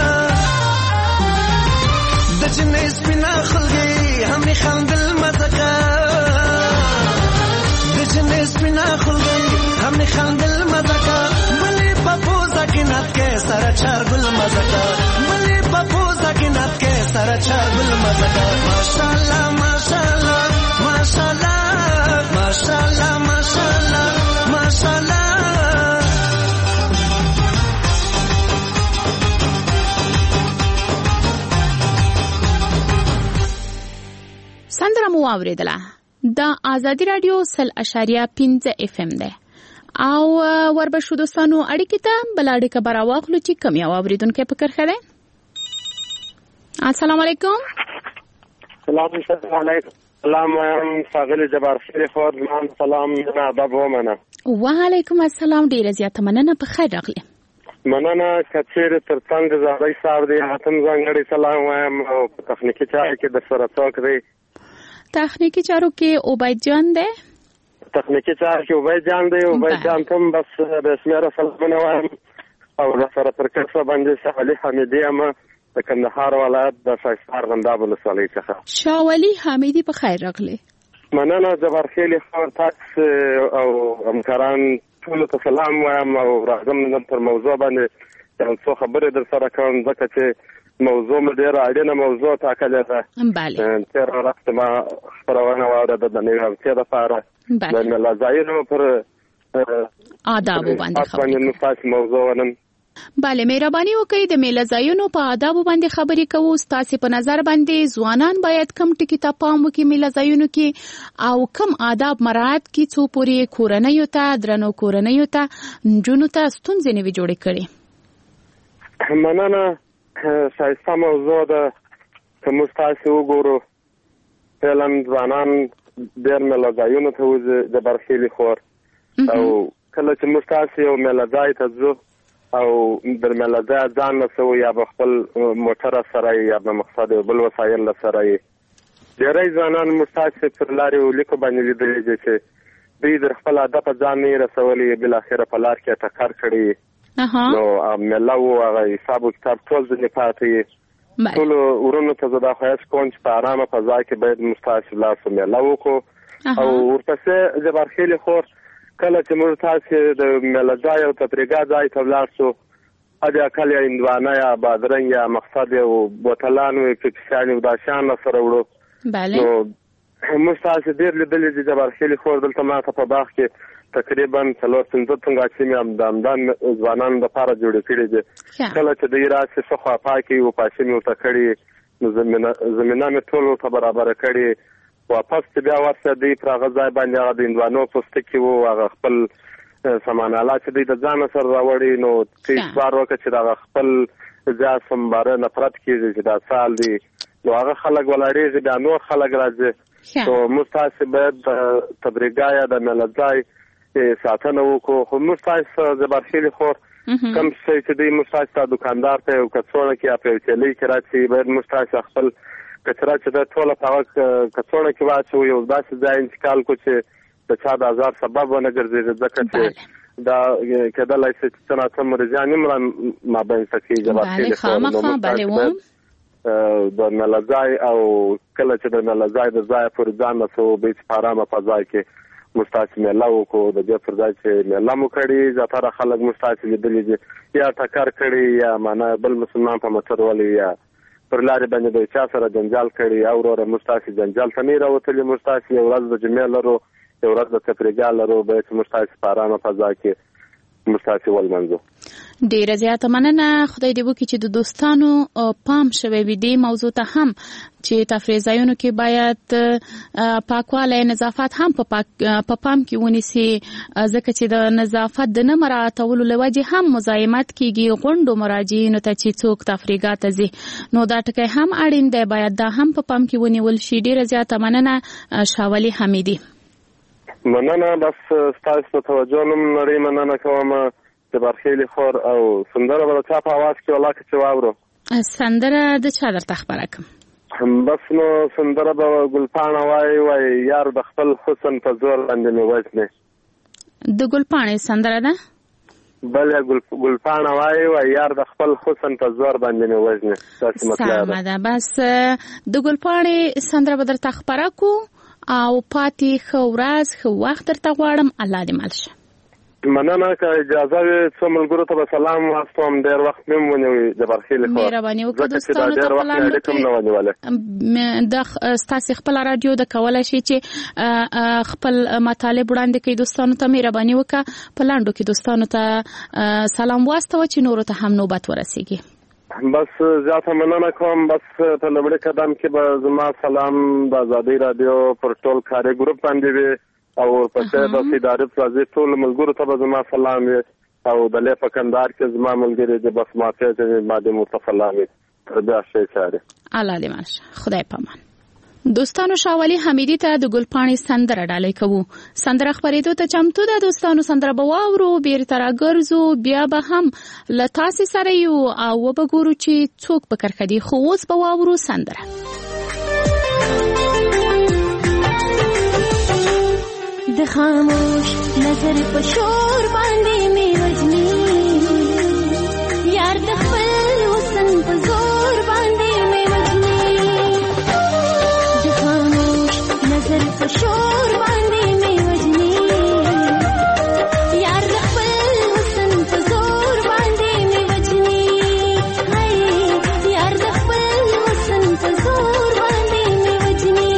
د جنې سپینا خلګي همي خندل مزکا د جنې سپینا خلګي همي خندل مزکا بلې په پوزا کې نات کې سره چار ګل مزکا بلې په پوزا کې نات کې سره چا ګل مزګه ماشاءالله ماشاءالله ماشاءالله ماشاءالله ماشاءالله ماشاءالله سندره مو اوریدله د آزادی رادیو 100.5 FM ده او وربشو دوستانو اړیکې ته بل اړیکه براواخلو چې کوم یو اوریدونکو فکر خره. السلام علیکم. السلام علیکم. سلام ښاغلی جبار شریف ورمان سلام نه ادب ومنه. وعلیکم السلام ډیره زیاته مننه په خیر راغلی. مننه کچیر ترڅنګ زړی صاحب دی هاتم ځانګړی سلام وایم او په تخنیکی چارو کې د سره څوک دی تخنیکی چارو کې عبید جان دی تخنیکی چارو کې عبید جان دی عبید جان تم بس رسمي سلامونه وایم او د سره پر کسه باندې شاولي حمیدی اما د کندهار ولایت د شایستار غنداب ولسوالۍ څخه شاولي حمیدی په خیر راغلی. مننه جبار خیلی خور تاکس او همکاران ټول ته سلام وایم او راځم نن پر موضوع باندې یو څه خبرې در سره کوم ځکه چې موضوع مې ډېره اړینه موضوع ټاکلې ده. بله تېره ورځ ما خپرونه واورېده د نوې هفتې دپاره د ملازایینو پر آدابو باندې خبرې ستاسې موضوع نن بله مهرباني وکړئ د میله ځایونو په آدابو باندې خبرې کوو. ستاسې په نظر باندې ځوانان باید کم ټکي ته پام وکړي میله ځایونو کې او کم آداب مراعات کړي څو پورې کورنیو ته درنو کورنیو ته نجونو ته ستونزې نه وي جوړې کړي. مننه ښایسته موضوع ده که موږ تاسې وګورو فعلا ځوانان ډېر میله ځایونو ته وځي د برخیلي خور او کله چې موږ تاسې یو میله ځای ته ځو او در میله ځای ځان رسوو یا به خپل موټر سره یا به مقصد بل وسایل سره ډېری ځوانان موږ تاسې پر لارې لیکو باندې لیدلي دي چې دوی د خپل هدف ځان نه رسولي بالاخره په لار کې ټکر کړي نو میله و هغه حساب و کتاب ټول ځینې پاتې ټولو ورونو ته زه دا خواهش کوم چې په ارامه فضا کې باید موږ تاسې لاړ شو میله وکړو او ورپسې جبار خیلي خور کله چې موږ تاسې د میله ځای او تفریحګاه ځای ته ولاړ شو حد اقل یا هندوانه یا بادرنګ یا مقصد یو بوتلان وي پیپسیانې او دا شیان سره وړو نو موږ تاسې ډېر لیدلي دي جبار خیلي خور دلته ماته په باغ کې تقریبا 4-5 څنګه همدان ځوانانو دپاره جوړې کړي دي کله چې دوی راشي څه خواپاکې و پاشې مې ورته کړي نو زمینه مې ټول ورته برابره کړي واپس چې بیا ورسه دوی پر هغه ځای باندې هغه د هندوانو پوستکي و هغه خپل سامان آلات چې دوی د ځانه سره راوړي نو څه اصرار وکړه چې دغه خپل ځای سمباره نفرت کېږي چې دا سال دی نو هغه خلک ولاړېږي بیا نور خلک راځي نو موږ تاسې باید د تفریحګاه یا د میله ځای ساتنه وکړو خو موږ تاسې جبار خیلي خور کم شی چې دوی موږ تاسې ته دوکاندار ته یو کڅوړه کې یا په یو چیلۍ کې راچي باید موږ تاسې خپل کچره چې ده ټوله په هغه کڅوړه کې واچوو یو داسې ځای انتقال کړو چې د چا د ازار سبب ونه ګرځېږي ځکه چې دا کېدلی شي چې څه ناڅه مریضان هم رامابینځته کړي جبار خیلي خور د میله ځای او کله چې د میله ځای د ځایه پورې ځان رسوو بیا چې په ارامه فضا کې موږ تاسې میله وکړو د دې پر ځای چې میله مو کړي زیاتره خلک موږ تاسې لیدلي دي یا ټکر کړي یا معنا بل مسلمان په موټر ولي یا پر لارې باندې د چا سره جنجال کړي او وروره موږ تاسې جنجال ته نه راوتلي موږ تاسې یو ورځ د جمعې لرو یو ورځ د تفریحګاه لرو باید چې موږ تاسې په ارامه فضا کې موږ تاسې ولمنځو. ډیره زیاته مننه. خدای دې وکړي چې د دوستانو پام شوی وي دې موضوع ته هم چې تفریح ځایونو کې باید پاکوالی نظافت هم په پام کې ونیسي ځکه چې د نظافت د نه مراعاتولو له وجې هم مزاحمت کېږي غونډو مراجعینو ته چې څوک تفریحګاه ته ځي نو دا ټکی هم اړین دی باید دا هم په پام کې ونیول شي. ډیره زیاته مننه شاولي حمیدي. مننه بس ستاسو په توجه نوم نړۍ مننه کوم جبار خیلي خور او سندره به د چا په اواز کې ولاکه چې واورو سندره د چا درته خبره کړم بس نو سندره به ګلپاڼه وایي یار د خپل حسن په زور باندې مې وژنې د ګلپاڼې سندره ده بله ګلپاڼه وایي یار د خپل حسن په زور باندې مې وژنې داسې مطلب ده بس د ګلپاڼې سندره به درته خبره کو او پاتې ښه ورځ ښه وخت درته غواړم الله دې مل شه. مننه که اجازه وي څو ملګرو ته به سلام واستوم. ډېر وخت مې ونیوي جبارخیل خو مهرباني وکړه دوستانو ته په لاندې د ستاسو خپل رادیو د کولای شي چې خپل مطالب وړاندې کړي. دوستانو ته مهرباني وکړه په لاندو کې دوستانو ته سلام واستوه چې نورو ته هم نوبت ورسیږي. بس زیاته مننه کوم. بس په لومړي قدم کې به زما سلام د ازادي رادیو پر ټول کاري ګروپ باندې وي او پسې د ادارې پرځي ټول ملګرو ته به زما سلام وي او د لې په کندهار کې زما ملګری د بس ماته چې ماده متفلامي تر بیا شي چاره الله دې ماشه خدای پامان. دوستانو شاولی حمیدی ته د ګلپاڼې سندره ډالۍ کوو. سندره خبرېدو ته چمتو ده دوستانو. سندره به واورو بیرته راګرځو بیا به هم له تاسې سره یو او وبګورو چې څوک په کرښه دي. خو اوس به واورو سندره. د خاموش نظر په شور باندې مې وجني یار د خپل حسن په زور باندې مې وجني د خاموش نظر په شور باندې مې وجني یار د خپل حسن په زور باندې مې وجني هاي یار د خپل حسن په زور باندې مې وجني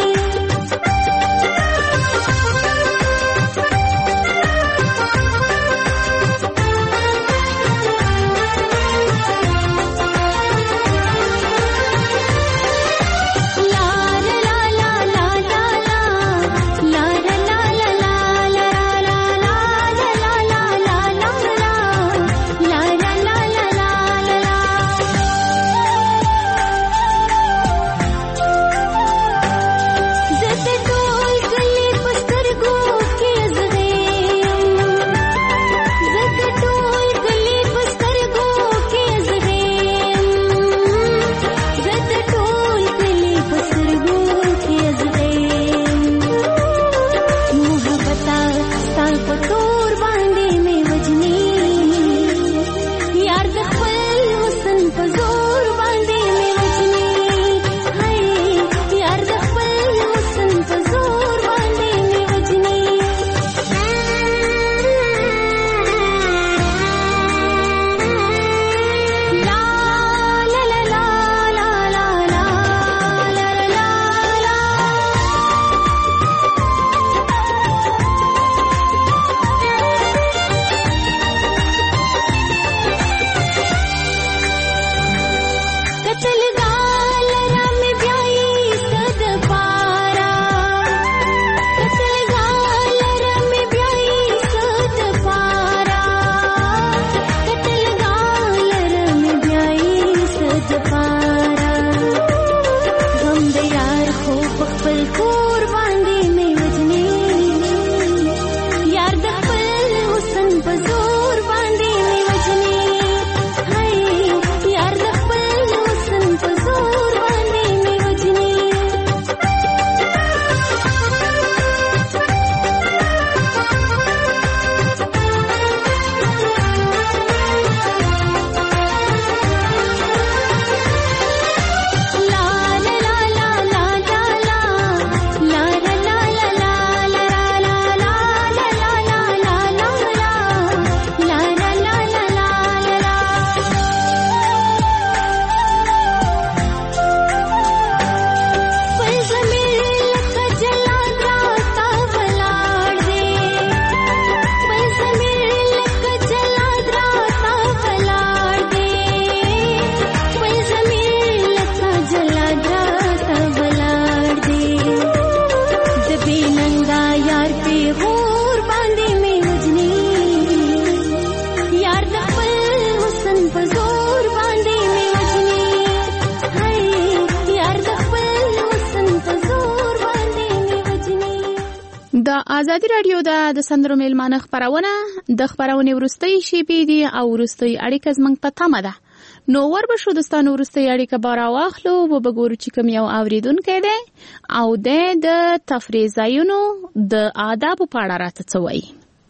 ازادي رادیو د سندرو میلمانه خبرونه د خبرونه ورستۍ شیبې دي او ورستۍ اړیکه زمنګ په تمه ده. نو ور به شو دستانو ورستۍ اړیکه بار واخلو و بګورو چې کوم یو اوریدونکو دی او د تفریح ځایونو د آداب په اړه راته څوي.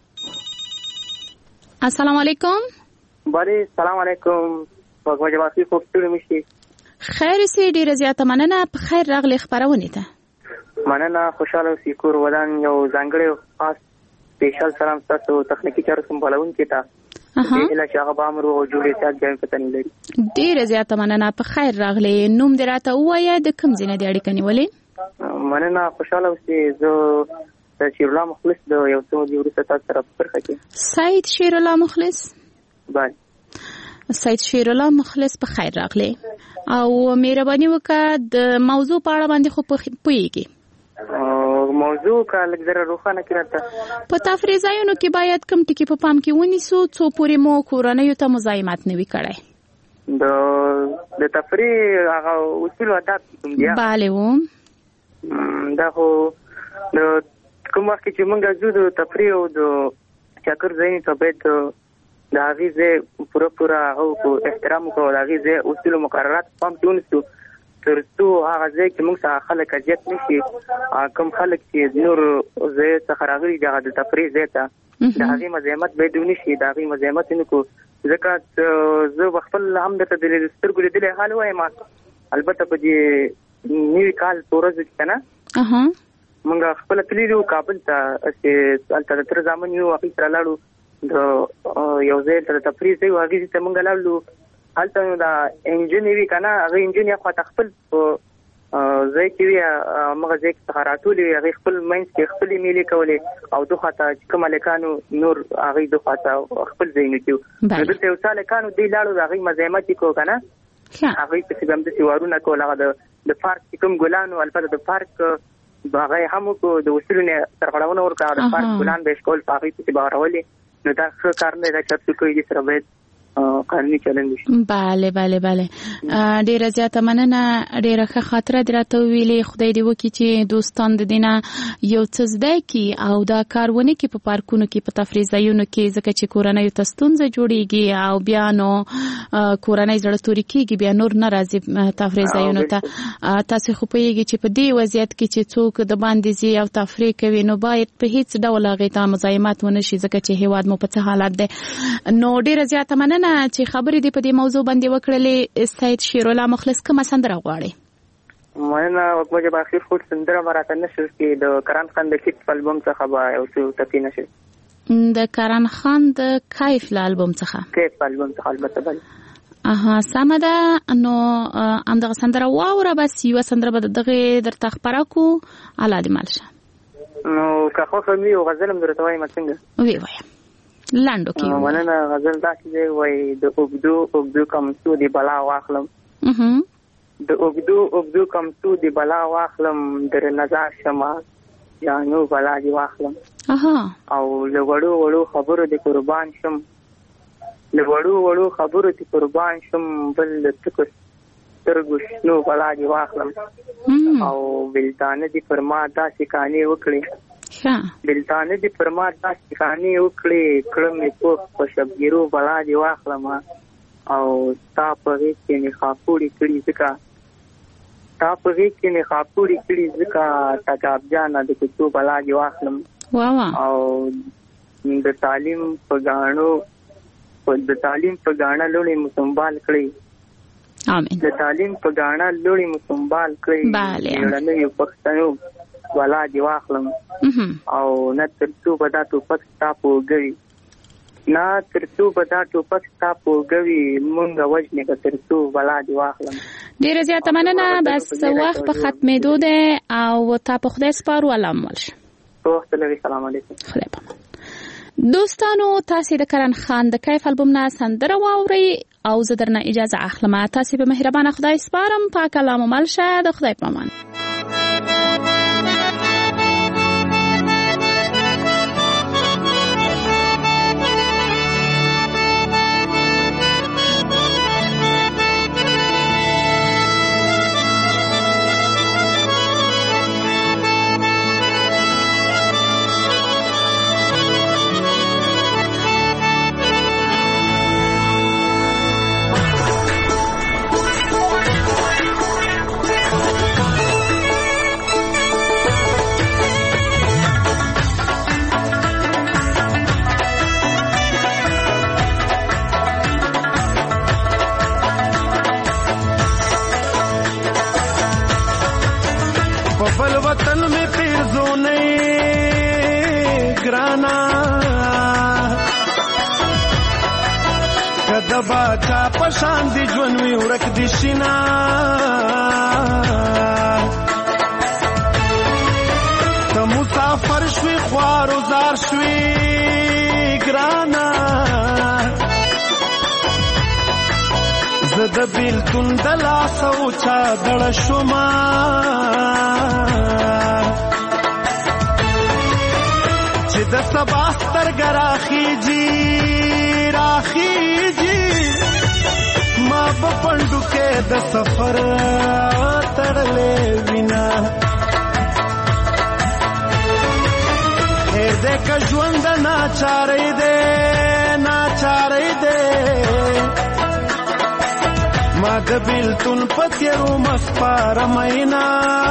السلام علیکم. بله السلام علیکم. په جواسي خوشتل مشي. خیر سي ډیره زیاته مننه. په خیر راغلی خبرونه ته. مننه. خوشاله اوسې. کور ودان یو ځانګړی خاص سپیشل سلام تاسو تخنیکی چارو سمبالونکو ته هله چې هغه به امر او جوړې سات ځای پته نه لري. ډیره زیاته مننه. په خیر راغلی. نوم دې راته ووایه، د کوم ځای نه دې اړیکه نیولې؟ مننه، خوشاله اوسئ. زه د شیر الله مخلص د یو څو ورځې وروسته تاسو سره په برخه کې. سید شیر الله مخلص؟ بله سید شیر الله مخلص، په خیر راغلی. او مهرباني وکړه د موضوع په اړه باندې خو پوهیږي؟ موضوع کا لږ زره روښانه کړه ته. په تفریح ځایونو کې باید کوم ټکي په پام کې ونیسو څو پورې مو کورنیو ته مزاحمت نه وي کړی؟ د تفریح هغه اصول آداب کوم دي؟ بله و دا خو د کوم وخت چې موږ ځو د تفریح او د چکر ځایونو ته باید د هغې ځای پوره هغه احترام وکړو، د هغې ځای اصول مقررات پام کې ونیسو تر څو هغه ځای کې موږ څخه خلک اذیت نه شي. کوم خلک چې نور ځای څخه راغلي دي هغه د تفریح ځای ته د هغې مزاحمت باید ونه شي، د هغې مزاحمت نه کړو. ځکه زه به خپل هم درته د سترګو لیدلی حال وایم. البته په دې نوي کال په ورځو کې که نه موږ خپله تللي وو کابل ته، چې هلته د تره زامن یو هغوی سره لاړو د یو ځای ته د تفریح ځای و، هغې ځای ته موږ لاړو. هلته نو دا انجن وي که نه، هغه انجن یا خواته خپل په ځای کې وي، همغه ځای کې څخه راټولې وي، هغې خپل منځ کې خپلې میلې کولې او دو خواته چې کوم هلکانو نور هغوی دو خواته خپل ځایونه کې وو. نو دلته یو څه هلکانو دوی لاړو، د هغوی مزاحمت یې کړو که نه، هغوی پسې به همداسې وارونه کول. هغه د پارک چې کوم ګلان و، البته د پارک هغه یې هم وکړو، د اصولو نه سرغړونه ورکړه، د پارک ګلان به یې ښکول، په هغوی پسې به غړولې. نو دا ښه کار نه دی، دا چې هر څوک کوي دې سره باید قانوني چلند وشي. بله بله بله. ډیره زیاته مننه، ډیره ښه خاطره دې راته وویلې. خدای دې وکړي چې دوستان د دې نه یو څه زده کړي او دا کار ونه کړي په پارکونو کې، په تفریح ځایونو کې، ځکه چې کورنیو ته ستونزه جوړیږي او بیا نو کورنۍ زړه تورې کېږي، بیا نور نه راځي تفریح ځایونو ته. تاسې خو پوهیږئ چې په دې وضعیت کې چې څوک د باندې ځي او تفریح کوي نو باید په هیڅ ډول هغې ته مزاحمت ونه شي، ځکه چې هېواد مو په څه حالت دی. نو ډیره زیاته مننه چې خبرې دې په دې موضوع باندې وکړلې. سید شیر الله مخلص، کومه سندره غواړئ؟ مننه. وکمه جب اخیر خود سندره مراته نشر کې د کران خان د کیف البوم څخه به یو څه ټکی نشر. د کران خان د کیف البوم څخه؟ کیف البوم څخه البته بله. سمه ده. نو همدغه سندره واوره، بس یوه سندره به دغې درته خپره کړو، الله دې مل شه. نو که خوښه مې یو غزل هم درته وایم څنګه؟ ویې وایم لنډو کې. مننه. غزل داسې دی، وایي د اوږدو اوږدو کمڅو د بلا واخلم، د اوږدو اوږدو کمڅو د بلا واخلم، در نظر شمه جانو بلا دې واخلم، او له وړو وړو خبرو د قربان شم، له وړو وړو خبرو د قربان شم، بل د تکو سترګو شنو بلا دې واخلم، او بلتانه دې پر ما داسې کانې وکړي، بلتانه دې پر ما داسې کانې وکړي، کړم مې پوخ په شبګیرو بلا دې واخلم، او ستا په غېږ کې مې خاپوړې کړي ځکه، ستا په غېږ کې مې خاپوړې کړي ځکه، تګاب جانه د کوڅو بلا دې واخلم، او د تعلیم په ګاڼو د تعلیم په ګاڼه لوڼې مو سنبال کړئ، آمین. د تعلیم په ګاڼه لوڼې مو سنبال کړئ، لوړنیو پښتنو بلا دې واخلم، او نه تر څو به دا ټوپک ستا په اوږه وي، نه تر څو به دا ټوپک ستا په اوږه وي، مونږ وژنې که تر څو بلا دې واخلم. ډیره زیاته مننه. بس وخت په ختمېدو دی او تا په خدای سپارو، الله مو مل شه. په وخت لري. سلام علیکم. خدای پامان. دوستانو، تاسې د کرن خان د کیف البوم نه سندره واورئ او زه درنه اجازه اخلم. تاسې په مهربانه خدای سپارم. پاک الله مو مل شه. د خدای پامان. ګرانا کده باچا پشان دی ژوند وی ورک دی شینا ته مسافر شوی خوار زار شوی ګرانا زد بیلتون دلا سوچا دړ شوما چې د سبا سترګ راخیږي ما په پندو کې د سفر تړلې وینا هر دې کا ژوند ناچارې دې ما د بیلتون پتیرو مسپار مینا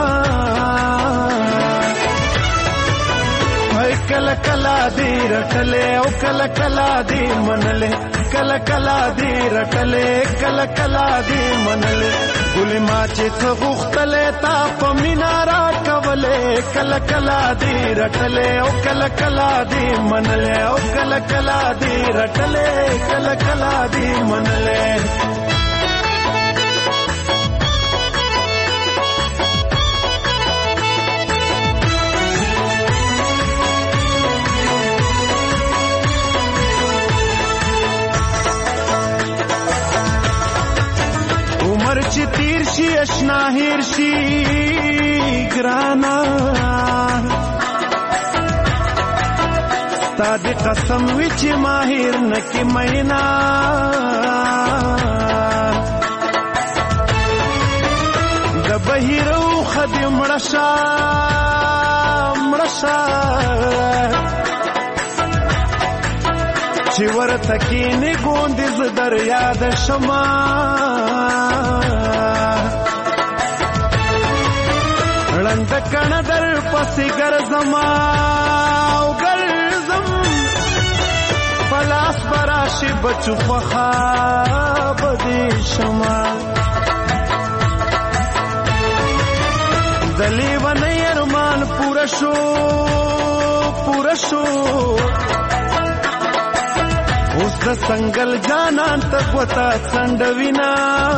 کل کلا دی رټلې او کل کلا دی منلې کل کلا دی رټلې کل کلا دی منلې ګل ما چې ته غختلې تا په مینا را کولې کل کلا دی رټلې او کل کلا دی منلې او کل کلا دی رټلې کل کلا دی منلې چې تیر شي اشنا هیر شي ګرانا ستا د قسم وی چې ماهر نکي مینا د بهیرو خدي مړشا چې ورته کې نه ګوند ز دریا د شما لند کڼ در پسې ګرځم پلاس براشي بچو خوا بدې شما دلی ونه ارمان پورا شو اوس د سنگل جانان ته پتا څنډوینا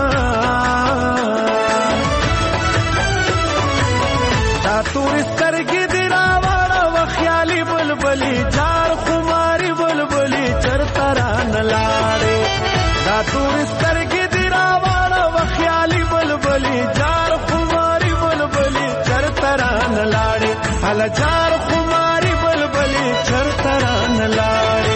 تا تور سترګې دی راوړه و خیالي بلبلي جار خماري بلبلي چرته رانه لاړې تا تور سترګې دی راوړه و خیالي بلبلي جار خماري بلبلي چرته رانه لاړې هله جار خماري بلبلي چرته رانه لاړې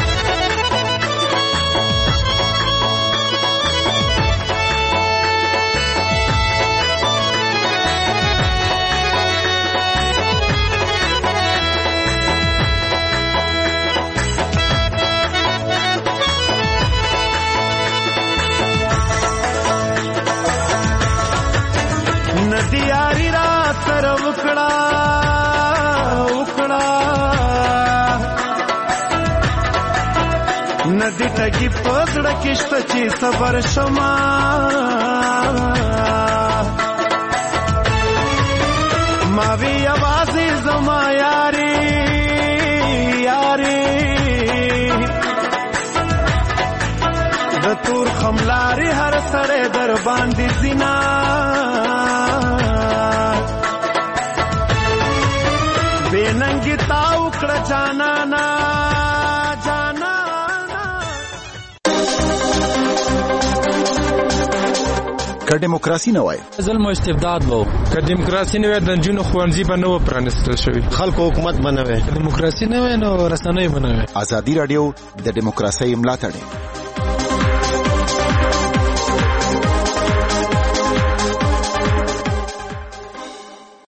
ندیاری را سر وکړه ندی ټکی پزړه کېشته چې صبر شما ما وی आवाज زما یاري د تور خملاري هر سره در باندې زینا بیننګي تاو کړه جانانا که دیموکراسي نه وای ظلم او استبداد وو که دیموکراسي نه وای د جنونو خوانزي به نو پرانستل شوی خلکو حکومت بنوي دیموکراسي نه وای نو رسنۍ بنوي ازادي رادیو د دیموکراسي ملاتړ